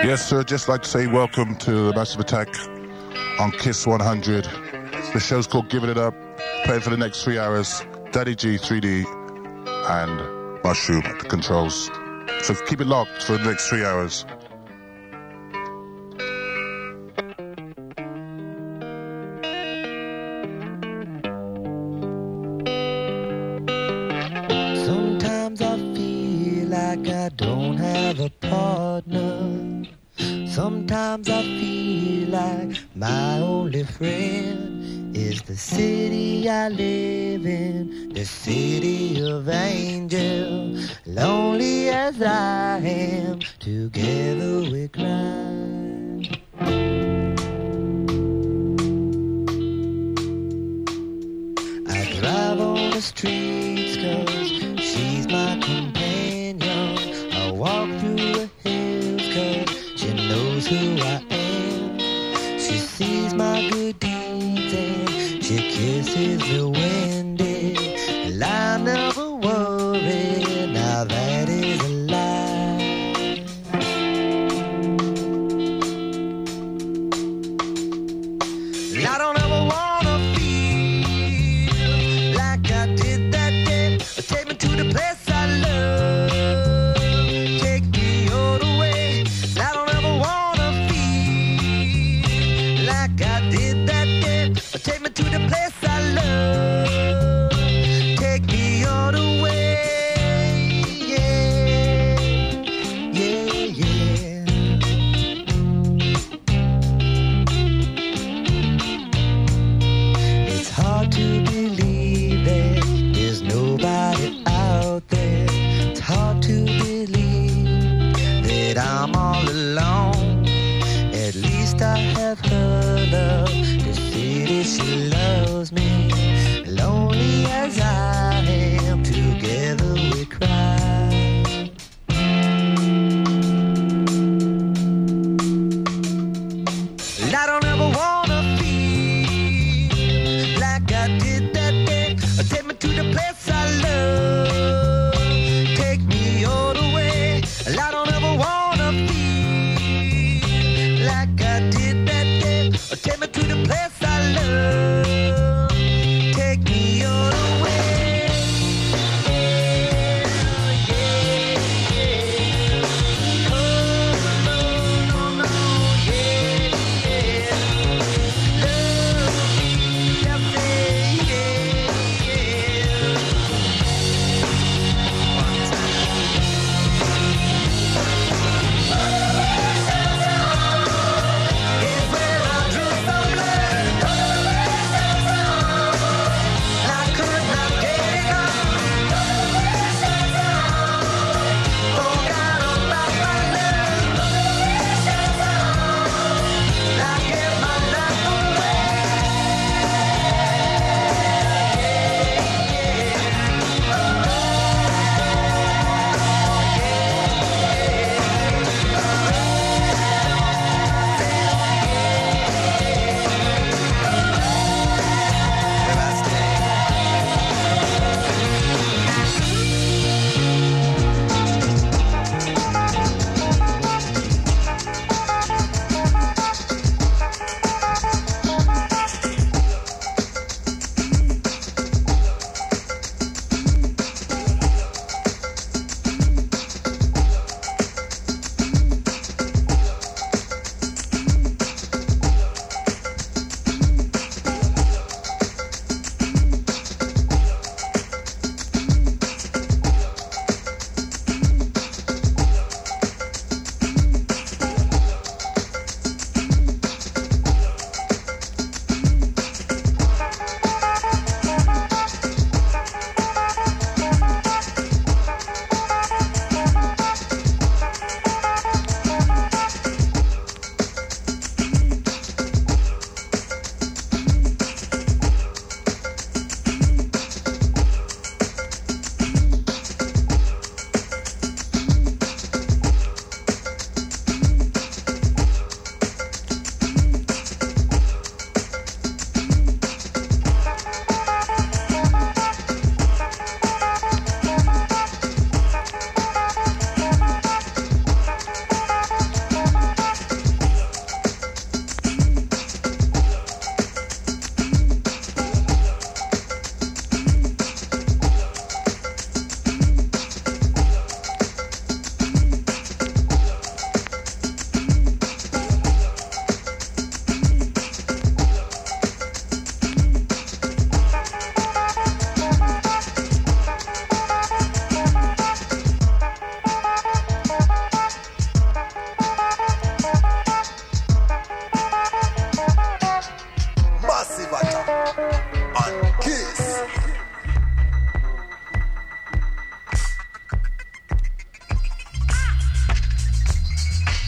Yes, sir. Just like to say welcome to the Massive Attack on Kiss 100. The show's called Giving It Up. Playing for the next 3 hours. Daddy G, 3D, and Mushroom at the controls. So keep it locked for the next 3 hours. Sometimes I feel like I don't have a partner. Sometimes I feel like my only friend is the city I live in, the city of angels. Lonely as I am, together we cry. I drive on the streets 'cause she's my companion. I walk through the hills 'cause she knows who I am. She sees my good deeds and she kisses the windy. I never worry, now that is a lie. I don't ever wanna feel like I did that day. Take me to the place I love. Take me all the way. I don't ever wanna feel like I did that day. Take me to the place I love. Take me all the way. Yeah, yeah, yeah. It's hard to believe that there's nobody out there. It's hard to believe that I'm all alone. At least I have her love. The city, she loves me. Lonely as I am, together we cry. I don't ever wanna feel like I did that day. Take me to the place I love. Take me all the way. I don't ever wanna feel like I did that day. Take me to the place I love. Take me all the way. Yeah, yeah, yeah. Oh, no, no, no, yeah, yeah. Love me, I say, yeah, yeah. One time.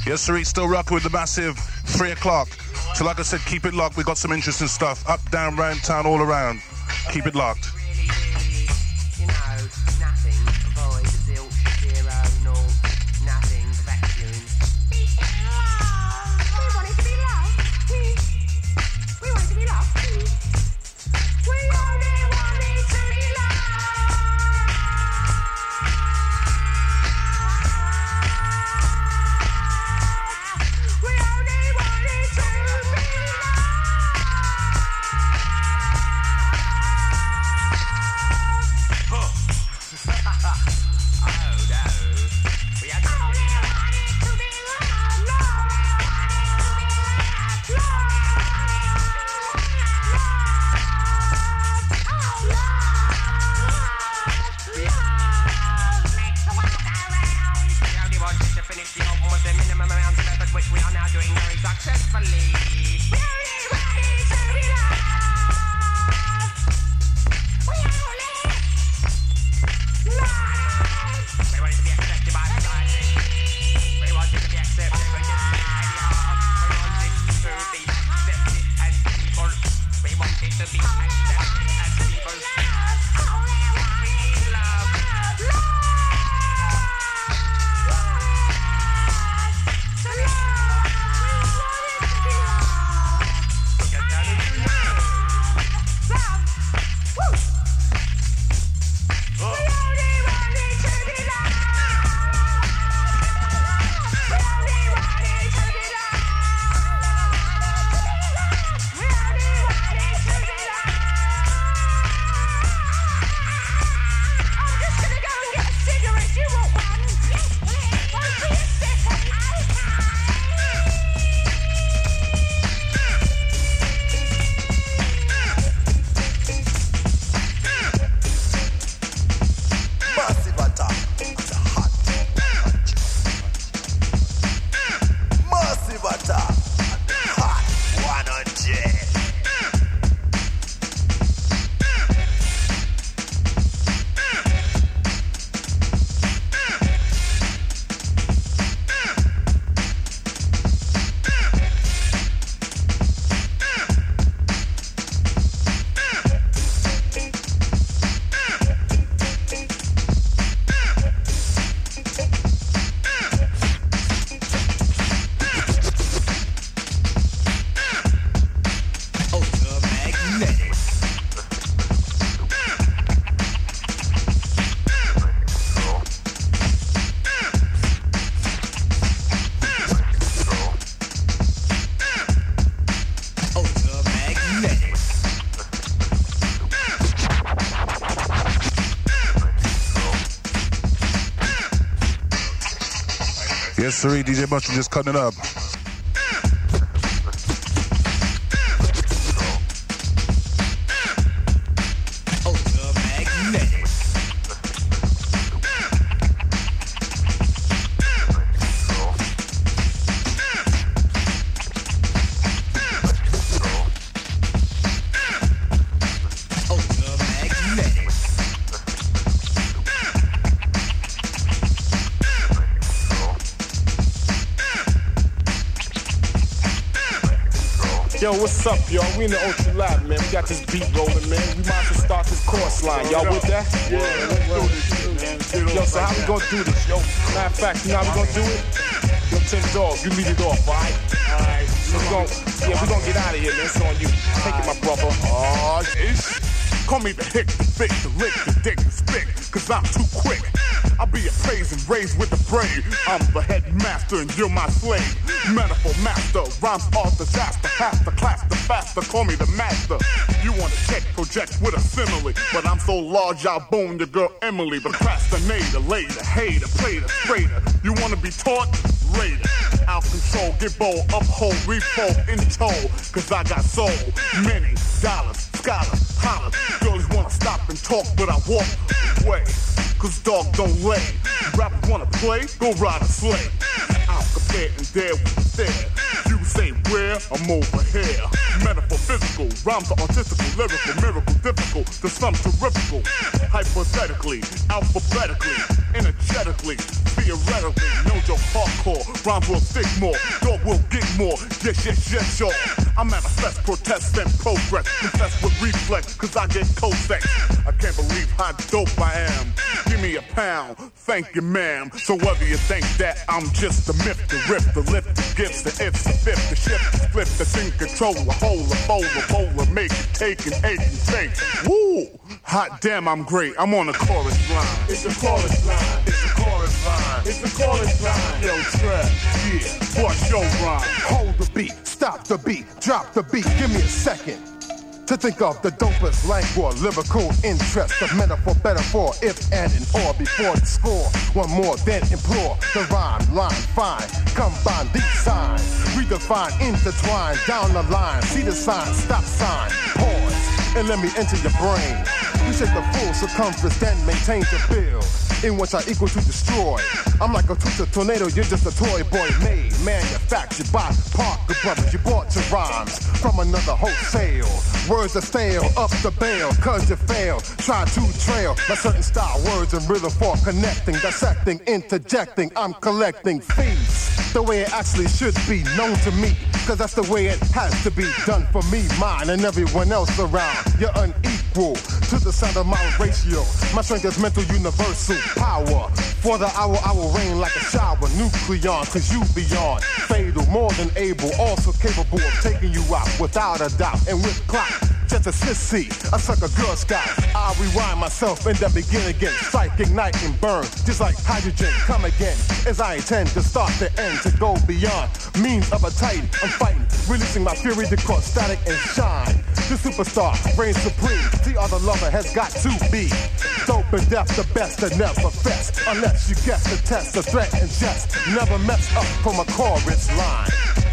Yes, sir, he's still rocking with the massive 3 o'clock. So like I said, keep it locked. We got some interesting stuff. Up, down, round town, all around. Keep it locked. You know, nothing, void, zilch, 0, 0, nothing, vacuum. We want it to be loved. We want it to be loved. We only want it to be loved. We only want it to be which we are now doing very successfully. We only want it to be loved. We only love. We want it to be accepted by society. We want it to be accepted. We just need any heart. We want it to be accepted as people. We want it to be accepted as people. Only want it to love. Yes, sir, DJ Mushroom just cutting it up. Yo, what's up, y'all? We in the Ultra Lab, man. We got this beat rolling, man. We might as well start this chorus line. Y'all with that? Yeah, let's do this shit, man. Yo, so how we gonna do this, yo? Matter of fact, you know how we gonna do it? Yo, Tim Dog, you lead it off, alright? Alright. So we gonna get out of here, man. It's on you. Take it, my brother. Call me the hick, the big, the lick, the dick, the spit, cause I'm too quick. I'll be appraised and raised with the brave. I'm the headmaster and you're my slave. Metaphor master, rhymes all disaster. Half the class, the faster, call me the master. You wanna check, project with a simile, but I'm so large I'll bone your girl Emily. Procrastinator, later, hater, plater, straighter. You wanna be taught? Later. Out control, get bold, uphold, refold, in tow. Cause I got soul, many dollars, scholars, hollers. Girls wanna stop and talk, but I walk away. Cause dog don't lay. Rappers wanna play, go ride a sleigh. I'll compare and dare with the stare. You say where, I'm over here. Metaphor physical, rhymes are artistical, lyrical, miracle, difficult, to some terrifical. Hypothetically, alphabetically, energetically, theoretically, no joke, hardcore. Rhymes will stick more, dog will get more. Yes, y'all. I manifest, protest, and progress. Confess with reflex, cause I get co-sex. I can't believe how dope I am. Give me a pound, thank you, ma'am. So whether you think that I'm just a myth, the rip, the lift, the gifts, the ifs, the fifth, the shift, the flip, the thing, control, a hole, a bowl, a bowler, make it, take, and ache, and think. Woo! Hot damn, I'm great. I'm on the chorus line. It's the chorus line. It's the chorus line. It's the chorus line. Yo, trap, yeah. What's your rhyme? Hold the beat, stop the beat, drop the beat. Give me a second to think of the dopest lingua, lyrical interest of metaphor, better for if and or before the score. One more, then implore the rhyme, line, fine. Combine these signs, redefine, intertwine down the line. See the sign, stop sign, pause, and let me enter your brain. We shake the full circumference, then maintain the build, in which I equal to destroy. I'm like a twisted tornado, you're just a toy boy made, manufactured by Parker Brothers. You bought your rhymes from another wholesale. Words are stale, up the bail, cause you fail. Try to trail my certain style, words and rhythm for connecting, dissecting, interjecting. I'm collecting fees the way it actually should be known to me, cause that's the way it has to be done for me, mine, and everyone else around. You're unequal to the sound of my ratio. My strength is mental universal power. For the hour, I will rain like a shower. Nucleon, cause you beyond fatal, more than able, also capable of taking you out without a doubt. And with clock, just a sissy, I suck a Girl Scout. I'll rewind myself and then begin again. Strike, ignite, and burn, just like hydrogen. Come again, as I intend to start the end, to go beyond means of a tight. I'm fighting, releasing my fury to cause static and shine. The superstar reigns supreme. The other lover has got to be dope and deaf, the best that never fest. Unless you guess the test, the threat and jest. Never mess up from a chorus line.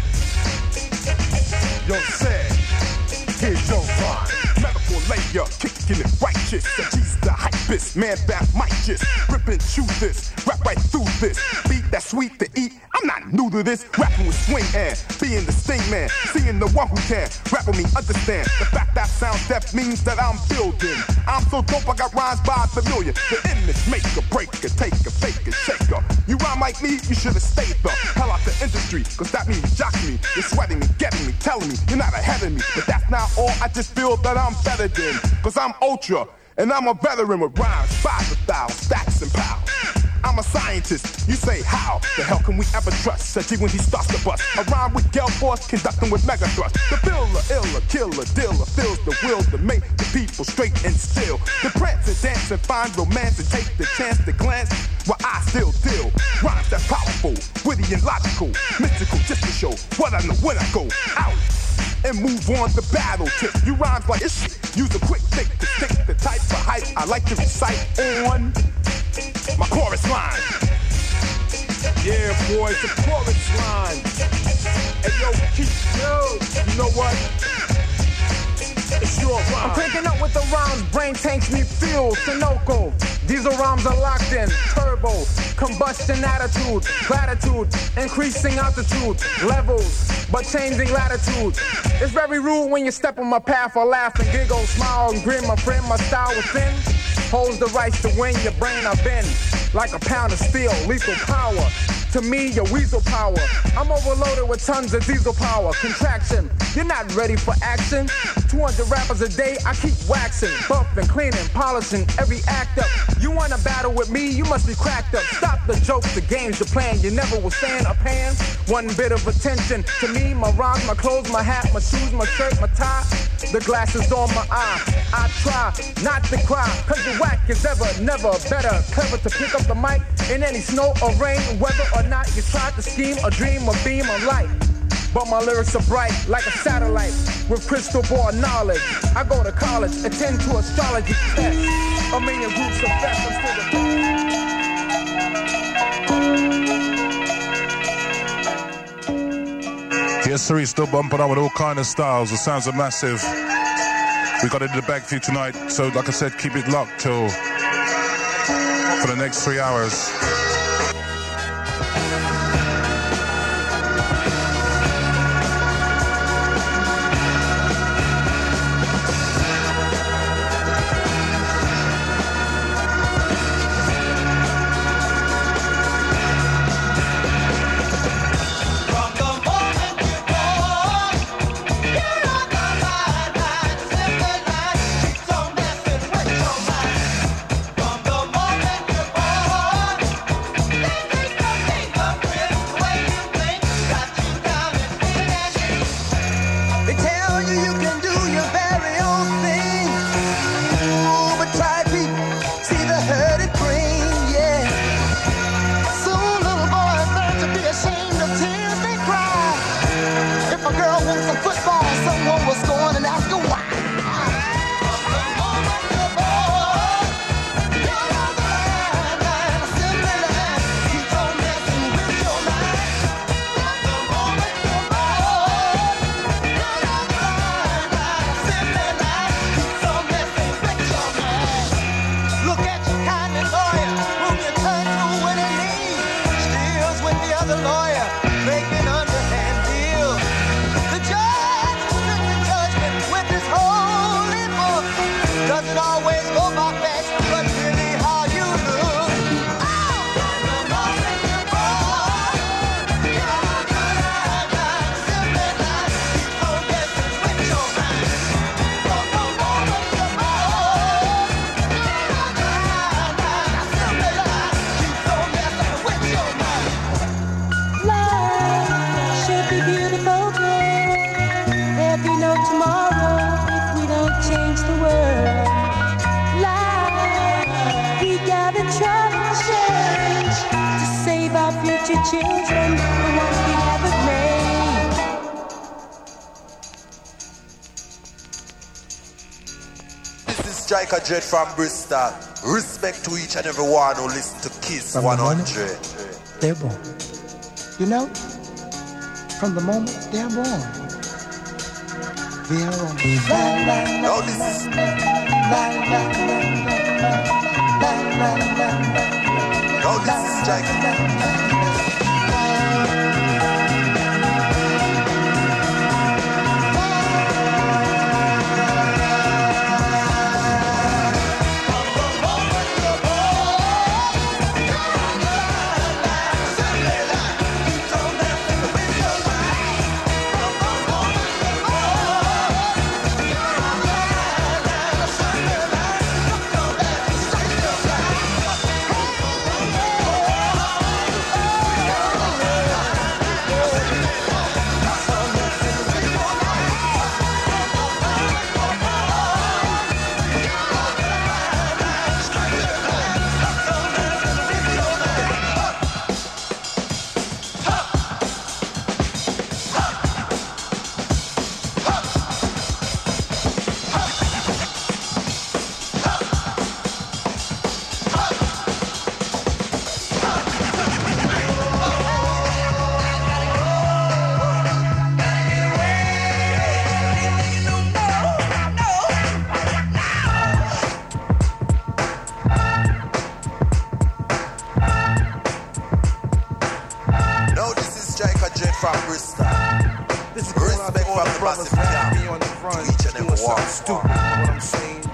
Yo, said, here's your rhyme. Metaphor layer, kicking it righteous. And she's the hypest, man that might just rip and chew this, rap right through this. Beat that sweet to eat, I'm not new to this. Rapping with swing and being the sting man. Seeing the one who can rap with me, understand. The fact that sounds deaf means that I'm building. I'm so dope, I got rhymes by familiar. The image maker, breaker, taker, faker, shaker. You rhyme like me, you should have stayed the hell out the industry, cause that means jocking me. You're sweating me, getting me, telling me you're not ahead of me. But that's not all, I just feel that I'm better than, cause I'm ultra, and I'm a veteran with rhymes, 5,000 stacks and pounds. I'm a scientist, you say how the hell can we ever trust Said G when he starts to bust. I rhyme with Gale Force, conducting with mega thrust. The filler, iller, killer, dealer fills the will to make the people straight and still. The prance and dance and find romance and take the chance to glance while I still deal. Rhymes that's powerful, witty and logical, mystical, just to show what I know when I go out and move on to battle tip. You rhymes like it's shit. Use a quick thick to stick the type of hype I like to recite on my chorus line. Yeah, boys, the chorus line. Hey, yo, you know what? It's your rhyme. I'm cranking up with the rhymes, brain tanks need fuel, Sunoco. Diesel rhymes are locked in, turbo, combustion attitude, gratitude, increasing altitude, levels, but changing latitude. It's very rude when you step on my path, I laugh and giggle, smile and grin, my friend, my style within holds the rights to win your brain. I've been like a pound of steel, lethal power. To me, your weasel power. I'm overloaded with tons of diesel power. Contraction, you're not ready for action. 200 rappers a day, I keep waxing, buffing, cleaning, polishing every act up. You wanna battle with me, you must be cracked up. Stop the jokes, the games you're playing. You never will stand a pan. One bit of attention to me, my rhymes, my clothes, my hat, my shoes, my shirt, my tie. The glasses on my eye. I try not to cry, cause the whack is ever, never better. Clever to pick up the mic in any snow or rain, whether or not you tried to scheme or dream or beam of light. But my lyrics are bright like a satellite with crystal ball knowledge. I go to college, attend to astrology tests. A million groups of best, I'm still the best. Yes, sir, he's still bumping on with all kind of styles. The sounds are massive. We got it in the bag for you tonight. So, like I said, keep it locked till for the next 3 hours. change the world. Life, we gotta try to change to save our future children, the ones we haven't made. This is Striker Dread from Bristol. Respect to each and every one who listen to Kiss From 100. They're born. You know, from the moment they're born, they are on. Now this is Striker. From Bristol. This is respect from the brothers massive me on the front. to each and every Doing one. something stupid, you know what I'm saying?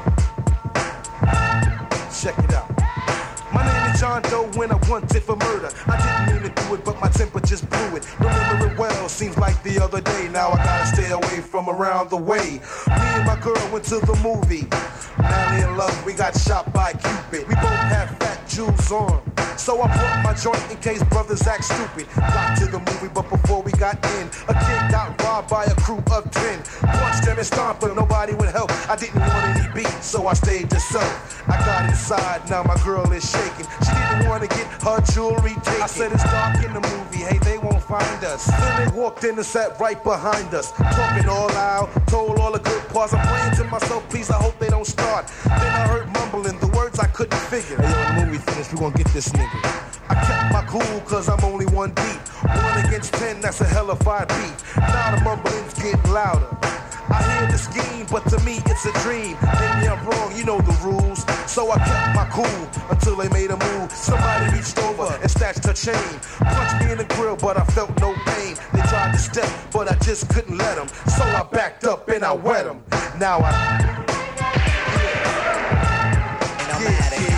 Check it out. My name is John Doe when I wanted for murder. I didn't mean to do it, but my temper just blew it. Remember it well, seems like the other day. Now I gotta stay away from around the way. Me and my girl went to the movie. Madly in love, we got shot by Cupid. We both had fat jewels on. So I brought my joint in case brothers act stupid. Got to the movie, but before we got in, a kid got robbed by a crew of 10. Punched them and stomped them, nobody would help. I didn't want any beat, so I stayed to self. I got inside, now my girl is shaking. She didn't want to get her jewelry taken. I said it's dark in the movie, hey, they won't find us. Then they walked in and sat right behind us. Talking all loud, told all the good parts. I'm praying to myself, please, I hope they don't start. Then I heard mumbling, the words I couldn't figure. Hey, yo, when the movie finished, we gonna get this nigga. I kept my cool, cause I'm only one deep. 1 against 10, that's a hell of a beat. Now the mumbling's getting louder. I hear the scheme, but to me it's a dream. Maybe I'm wrong, you know the rules. So I kept my cool until they made a move. Somebody reached over and snatched her chain. Punched me in the grill, but I felt no pain. They tried to step, but I just couldn't let them. So I backed up and I wet them. Now I... And I'm mad at you.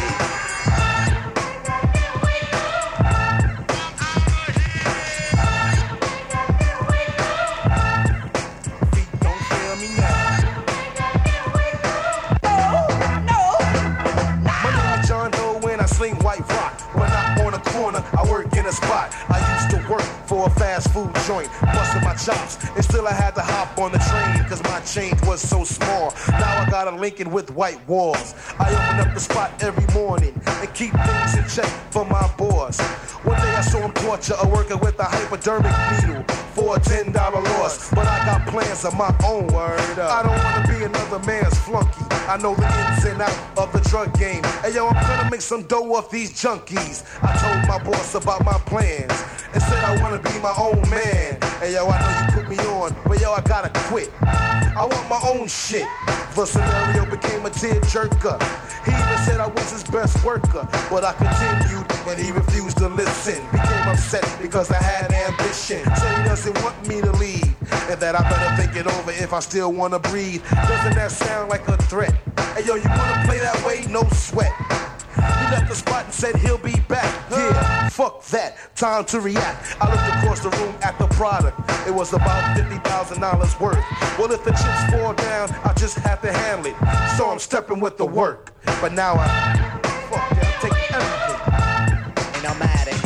White rock. When I'm on a corner, I work in a spot. I used to work for a fast food joint, busting my chops, and still I had to hop on the train, cause my change was so small. Now I got a Lincoln with white walls. I open up the spot every morning and keep things in check for my boss. One day I saw him torture a worker with a hypodermic needle for a $10 loss. But I got plans of my own. Word up. I don't wanna be another man's flunky. I know the ins and out of the drug game. Hey yo, I'm gonna make some dough off these junkies. I told my boss about my plans and said I wanna be my own man. Hey yo, I know you put me on, but yo, I gotta quit. I want my own shit. The scenario became a tear-jerker. He even said I was his best worker, but I continued and he refused to listen. Became upset because I had ambition. Said he doesn't want me to leave, and that I better think it over if I still wanna breathe. Doesn't that sound like a threat? Hey yo, you wanna play that way? No sweat. He left the spot and said he'll be back. Yeah, fuck that. Time to react. I looked across the room at the product. It was about $50,000 worth. Well, if the chips fall down, I just have to handle it. So I'm stepping with the work. But now fuck that, I'm taking everything. And I'm mad at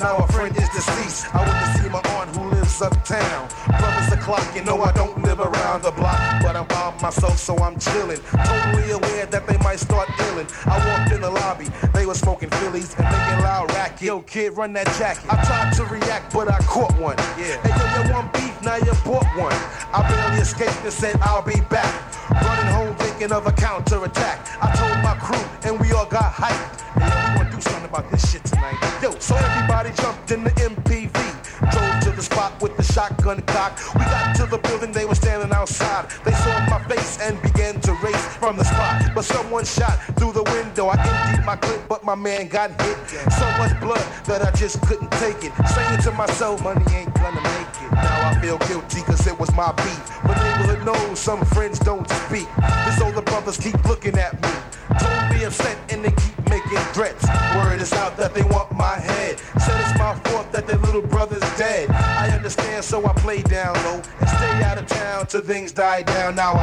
Now a friend is deceased. I went to see my aunt who lives uptown. Brothers the clock, you know I don't live around the block, but I'm by myself, so I'm chilling. Totally aware that they might start dealing. I walked in the lobby, they were smoking Phillies and making loud racket. Yo, kid, run that jacket. I tried to react, but I caught one. Yeah. Hey, yo, you want beef? Now you bought one. I barely escaped and said I'll be back. Running home thinking of a counterattack. I told my crew and we all got hyped. Hey, yo, we gonna do something about this shit tonight. Yo, so everybody jumped in the MPV. Drove to the spot with the shotgun cocked. We got to the building, they were standing outside. They saw my face and began to race from the spot. But someone shot through the window. I emptied my clip, but my man got hit. So much blood that I just couldn't take it. Saying to myself, money ain't gonna make it. Now I feel guilty cause it was my beat. But neighborhood knows some friends don't speak. This older brothers keep looking at me. Totally upset and they keep making threats. Word is out that they want my head. Said it's my fault that their little brother's dead. I understand, so I play down low and stay out of town till things die down. Now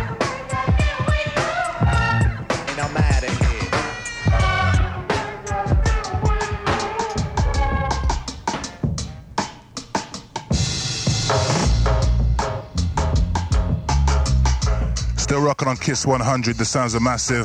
and I'm out of here. Still rocking on Kiss 100, the sounds are massive.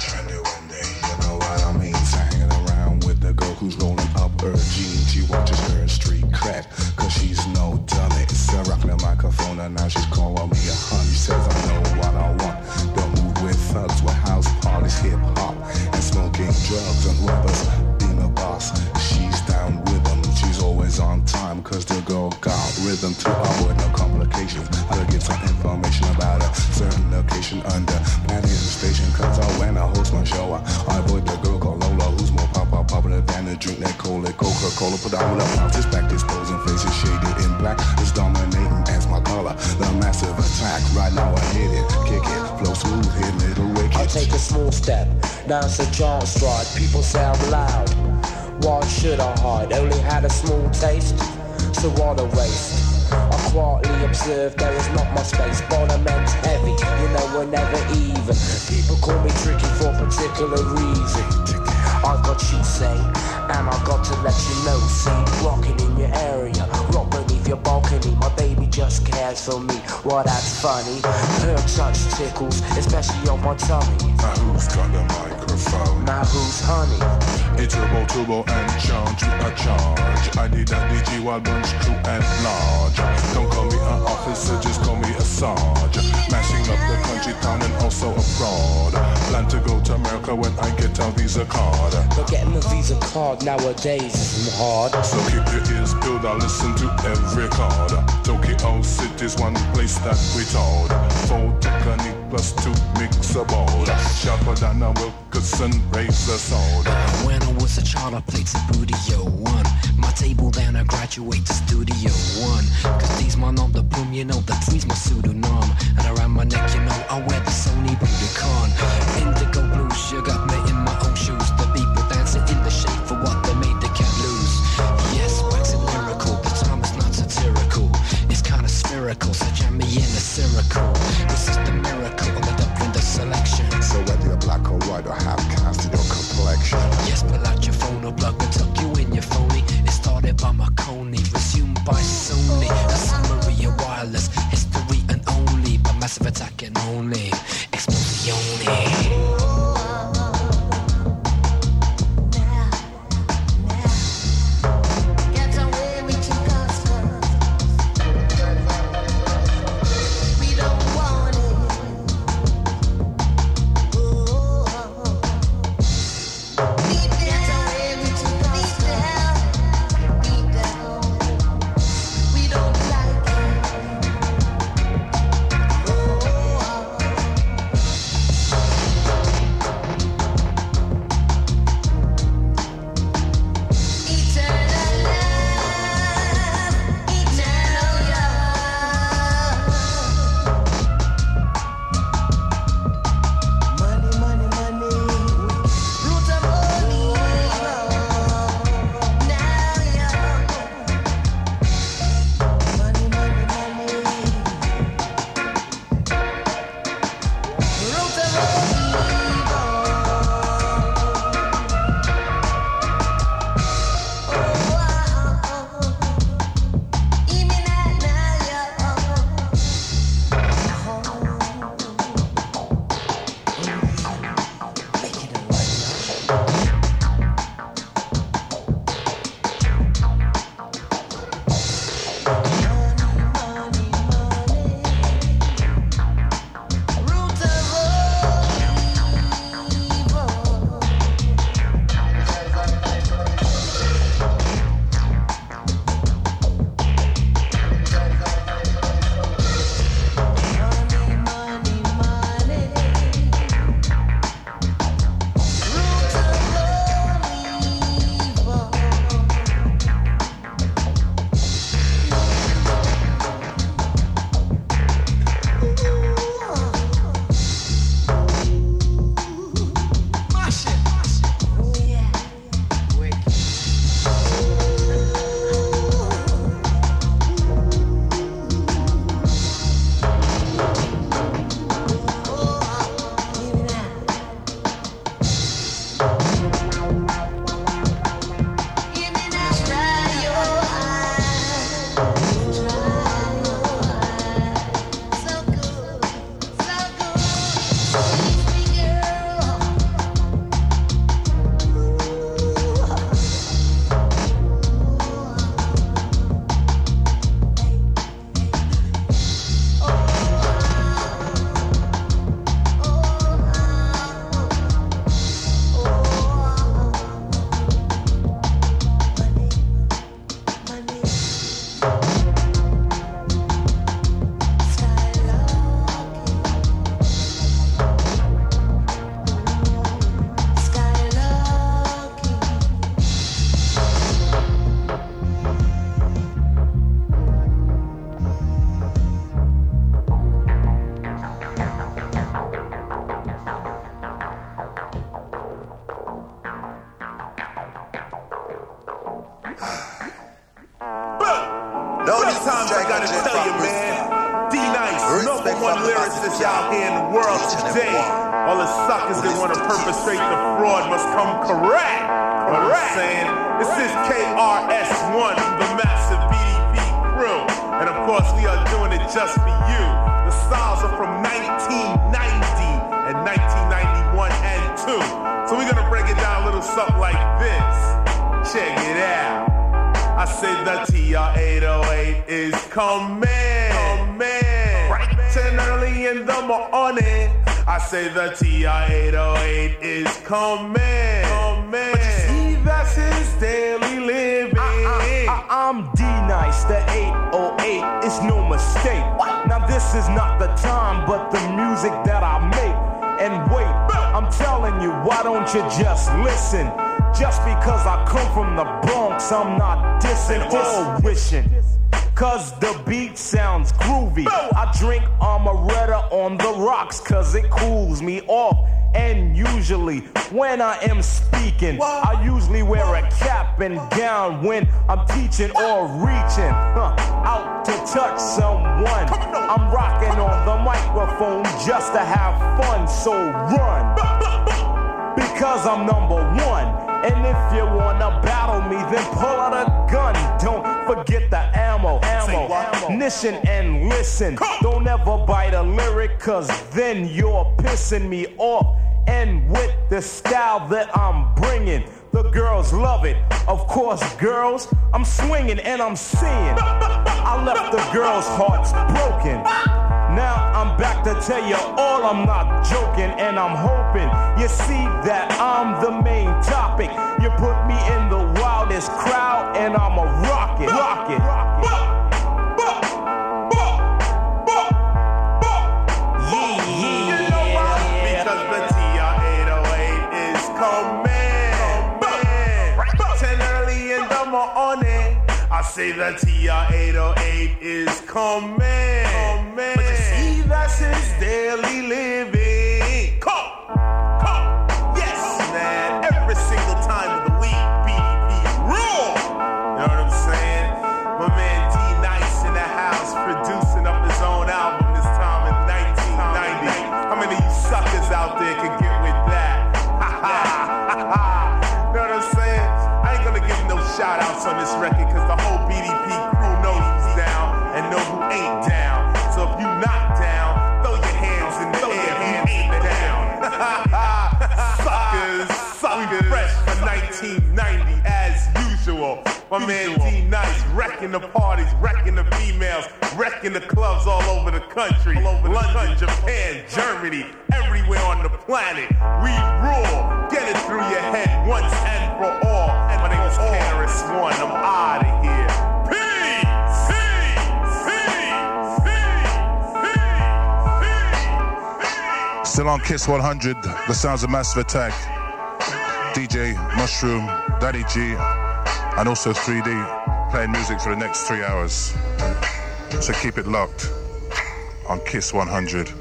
Who's rolling up her jeans? She watches her street cred, cause she's no dummy. So rocking the microphone and now she's calling me a honey. Says I know what I want. Don't move with thugs, with house parties, hip hop, and smoking drugs. And whoever's being a boss, she's down with them. She's always on time, cause the girl got rhythm to avoid no complications. I'll get some information about a certain location under planning the station. Cause when I host my show, I avoid the girl called Lola, who's more popular than a drink that Coca-Cola. Put on with a mouth, his back disposing faces shaded in black. It's dominating as my color. The massive attack, right now I hit it, kick it, flow smooth, hit little wicked. I take a small step, dance a giant stride. People say I'm loud, why should I hide? Only had a small taste, so what a waste. I quietly observe there is not much space. Bonament's heavy, you know we're never even. People call me tricky for a particular reason. I've got you say, and I've got to let you know. See, rocking in your area, rock beneath your balcony. My baby just cares for me, well that's funny. Her touch tickles, especially on my tummy. Now who's got the microphone? Now who's honey? It's Turbo and charge you a charge. I did that DG while bunch crew at large. Don't call me an officer, just call me a sarge. Mashing up the country town and also abroad. Plan to go to America when I get our visa card. But getting a visa card nowadays isn't hard. So keep your ears peeled, I'll listen to every card. Tokyo City's one place that we told. Full technique plus 2 mix a board. Sharper than a Wilkerson razor sword. When I was a child I played Studio One. My table then I graduate to Studio One. Cause these man on the boom, you know, the three's my pseudonym. And around my neck, you know, I wear the Sony Budokan. Indigo blue sugar, me in my own shoes. The people dancing in the shade for what they made, they can't lose. Yes, waxing lyrical, the time is not satirical. It's kinda spherical, so jam me in a circle. This is the miracle of the Dublin selection. So whether you're black or white or half caste in your complexion. Yes, pull out your phone or plug and tuck you in your phony. It started by Marconi, resumed by Sony. A summary of wireless history and only by massive attack and only Explosione. times, I gotta tell you, man. D-Nice, number one lyricist out here in the world today. All the suckers that want to perpetrate the fraud must come correct. You know what I'm saying? This is KRS-One, the massive BDP crew. And of course, we are doing it just for you. The styles are from 1990 and 1991 and 2. So we're gonna break it down a little something like this. Check it out. I say the TR-808 is coming. Right 10 early in the morning. I say the TR-808 is coming. But you see, that's his daily living. I'm D-Nice, the 808, it's no mistake. Now this is not the time, but the music that I make. And wait, I'm telling you, why don't you just listen? Just because I come from the Bronx, I'm not dissing or wishing. Cause the beat sounds groovy. I drink Amaretta on the rocks cause it cools me off. And usually when I am speaking, I usually wear a cap and gown when I'm teaching or reaching out to touch someone. I'm rocking on the microphone just to have fun, so run. Because I'm number one. And if you wanna battle me, then pull out a gun. Don't forget the ammunition and listen. Don't ever bite a lyric, cause then you're pissing me off. And with the style that I'm bringing, the girls love it. Of course, girls, I'm swinging and I'm seeing. I left the girls' hearts broken. Now I'm back to tell you all, I'm not joking, and I'm hoping you see that I'm the main topic. You put me in the wildest crowd and I'm a rocket. Because the TR-808 is coming. 10 early in the morning. I say the TR-808 is coming. But you see, that's his daily living. Come. Yes, man. Every single time of the week, BDP rule. You know what I'm saying? My man D-Nice in the house producing up his own album this time in 1990. How many of you suckers out there can get with that? You know what I'm saying? I ain't gonna give no shout outs on this record because the whole BDP crew knows who's down and know who ain't down. So if you not down, throw your hands in the air. Hands ain't down. Suckers. Fresh for 1990 as usual. My man D-Nice wrecking the parties, wrecking the females, wrecking the clubs all over the country. London, Japan, Germany, everywhere on the planet. We rule. Get it through your head once and for all. And my name is KRS-One. I'm out of here. Still on Kiss 100, the sounds of Massive Attack, DJ Mushroom, Daddy G, and also 3D playing music for the next 3 hours. So keep it locked on Kiss 100.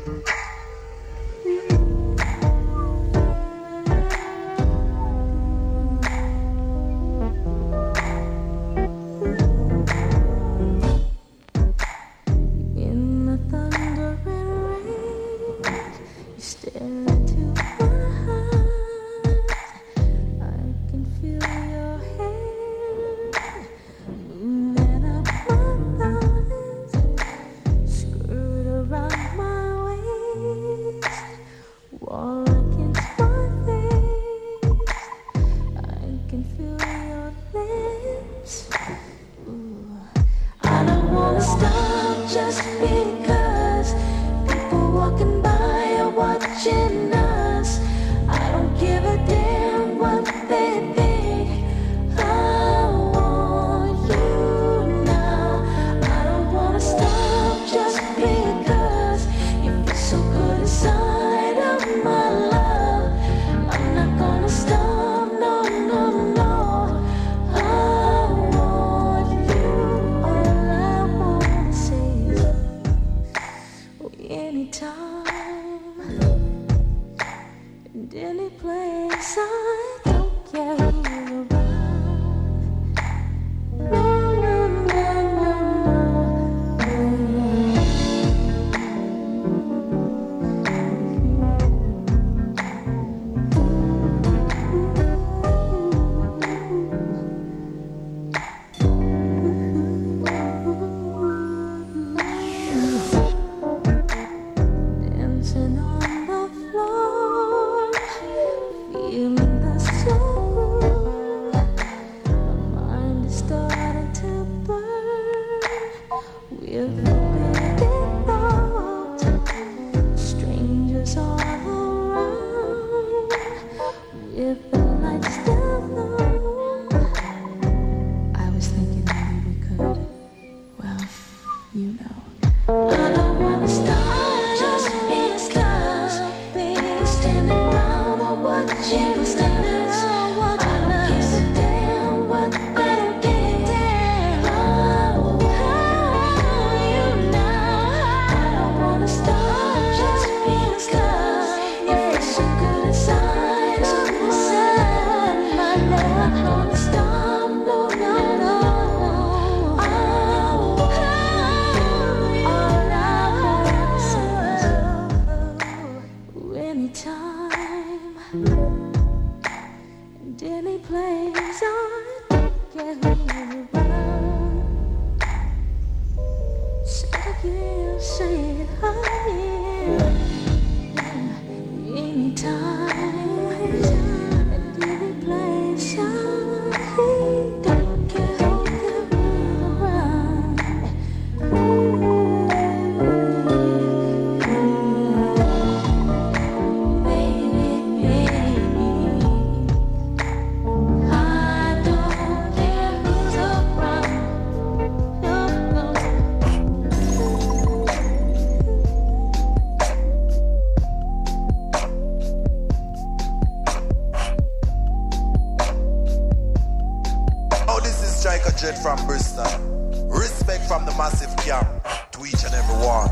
From Bristol. Respect from the massive camp to each and every one.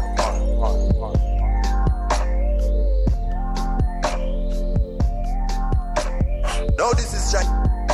No, this is Jack.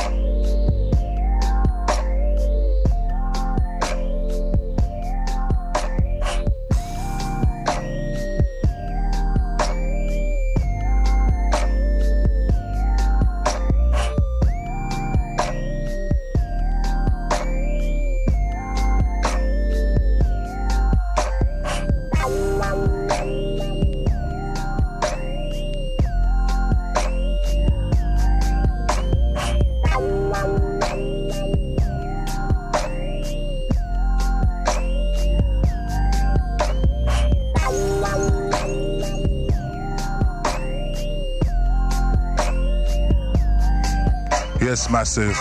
Yes, massive.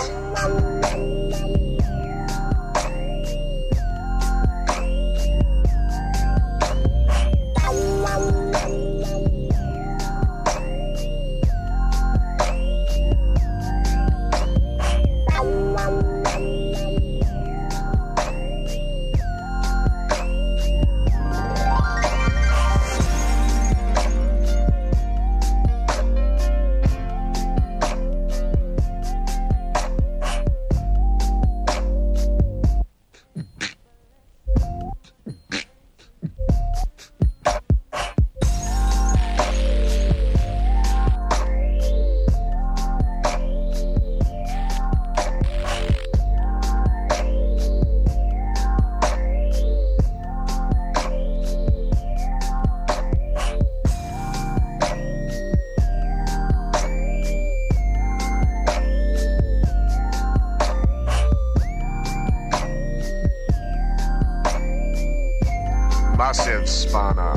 Massive Spanner.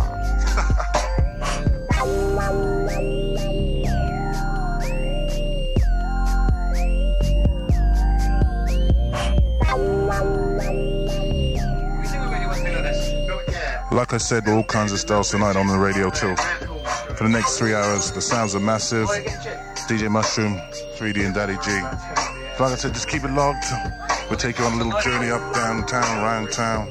Like I said, all kinds of styles tonight on the radio too. For the next 3 hours, the sounds are massive. DJ Mushroom, 3D and Daddy G. Like I said, just keep it logged. We'll take you on a little journey up, downtown, around town.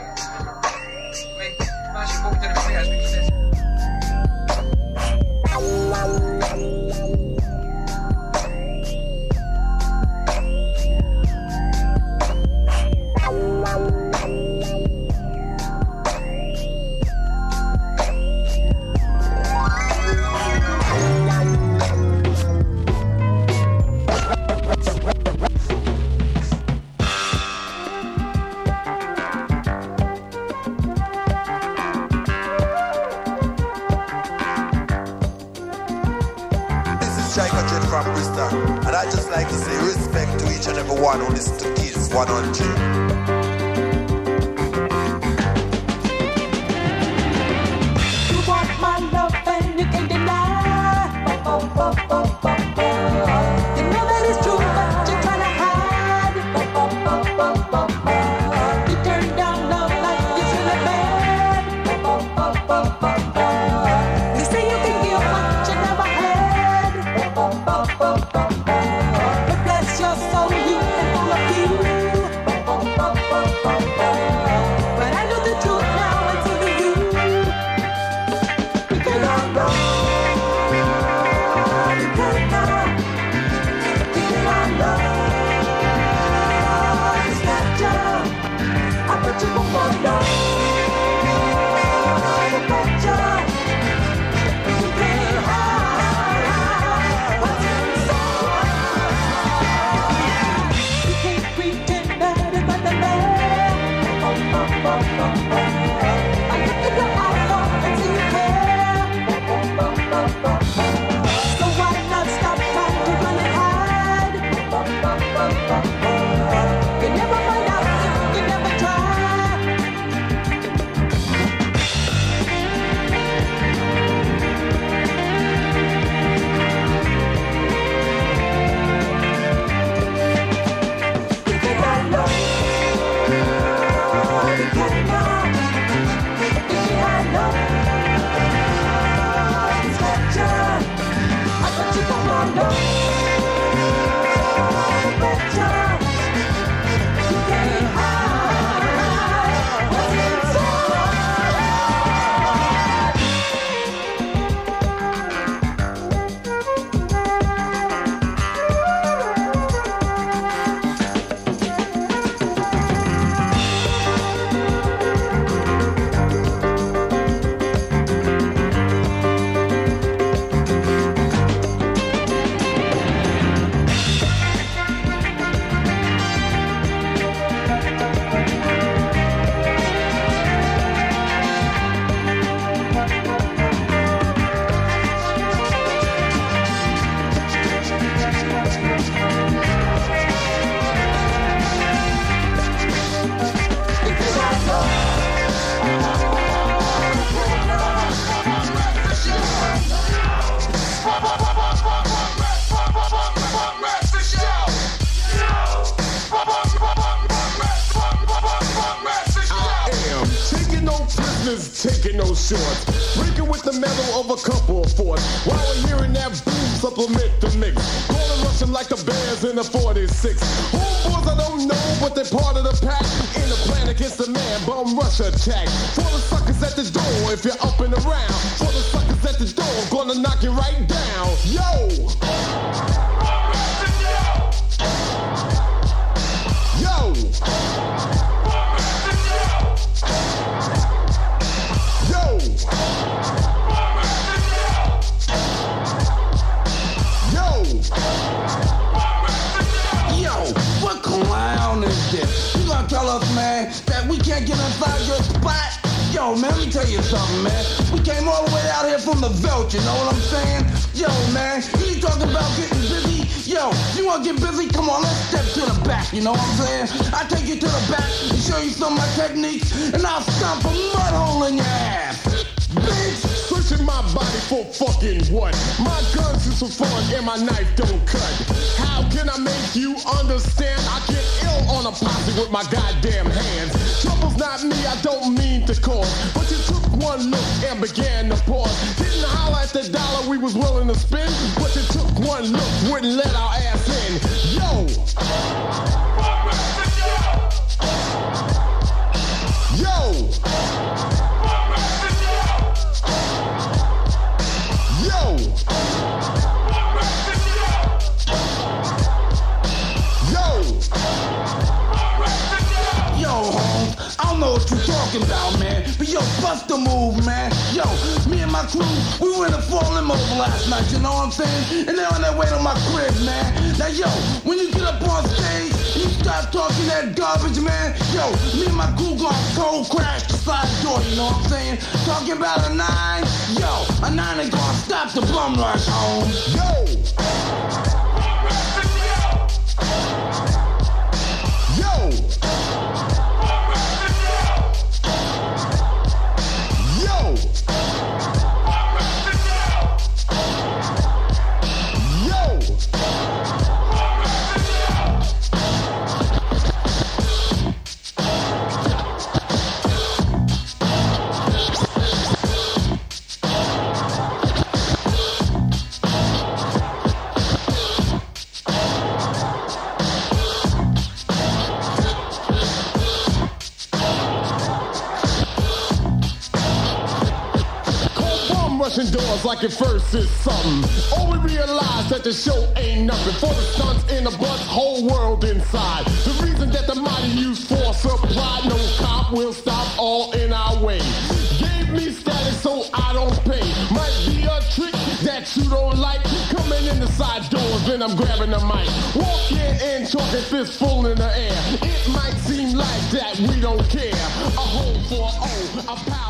From Bristol, and I just like to say respect to each and every one who listens to Kiss 100. Taking no shorts, breaking with the metal of a couple of forts. While we're hearing that boom, supplement the mix. Gonna rush them like the Bears in the 46. Homeboys I don't know, but they're part of the pack. In the plan against the man, bum rush attack. For the suckers at the door, if you're up and around. For the suckers at the door, gonna knock you right down. Yo! Yo! What clown is this? You gonna tell us, man, that we can't get inside your spot? Yo, man, let me tell you something, man. We came all the way out here from the Veldt, you know what I'm saying? Yo, man, you talking about getting busy? Yo, you wanna get busy? Come on, let's step to the back, you know what I'm saying? I'll take you to the back and show you some of my techniques, and I'll stomp a mud hole in your ass. Bitch! Searching my body for fucking what? My guns is for fun and my knife don't cut. How can I make you understand? I get ill on a posse with my goddamn hands. Trouble's not me, I don't mean to cause. But you took one look and began to pause. Didn't holler at the dollar we was willing to spend. But you took one look, wouldn't let our ass in. Yo! Yo! Yo! Yo, Holmes, I don't know what you talking about, man. But yo, bust the move, man. Yo, me and my crew, we were in a fall limo last night, you know what I'm saying? And they're on their way to my crib, man. Now, yo, when you get up on stage, you start talking that garbage, man. Yo, me and my crew gon' cold crash the side door, you know what I'm saying? Talking about a 9, yo, a 9 ain't gonna stop the bum rush, home. Yo! Yo! Yo! Yo! Rushing doors like at first is something. Oh, we realize that the show ain't nothing. For the stunts in the bus, whole world inside. The reason that the mighty use force supply, no cop will stop all in our way. Gave me status so I don't pay. Might be a trick that you don't like. Coming in the side doors in I'm grabbing the mic. Walking and talking fistful in the air. It might seem like that we don't care. A hole for a O, a power.